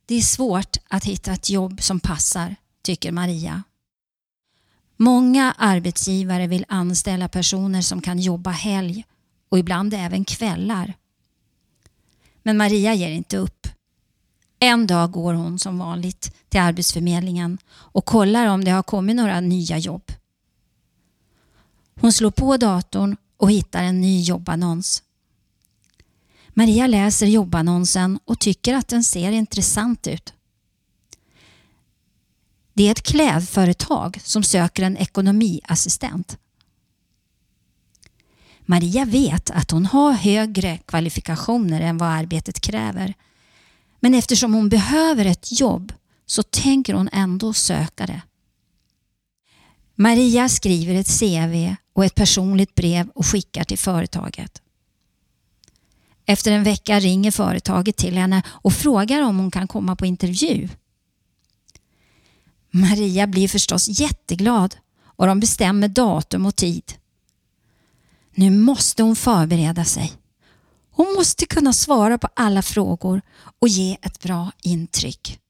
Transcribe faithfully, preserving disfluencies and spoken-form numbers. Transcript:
Det är svårt att hitta ett jobb som passar, tycker Maria. Många arbetsgivare vill anställa personer som kan jobba helg och ibland även kvällar. Men Maria ger inte upp. En dag går hon som vanligt till Arbetsförmedlingen och kollar om det har kommit några nya jobb. Hon slår på datorn och hittar en ny jobbannons. Maria läser jobbannonsen och tycker att den ser intressant ut. Det är ett klädföretag som söker en ekonomiassistent. Maria vet att hon har högre kvalifikationer än vad arbetet kräver. Men eftersom hon behöver ett jobb så tänker hon ändå söka det. Maria skriver ett C V och ett personligt brev och skickar till företaget. Efter en vecka ringer företaget till henne och frågar om hon kan komma på intervju. Maria blir förstås jätteglad och de bestämmer datum och tid. Nu måste hon förbereda sig. Hon måste kunna svara på alla frågor och ge ett bra intryck.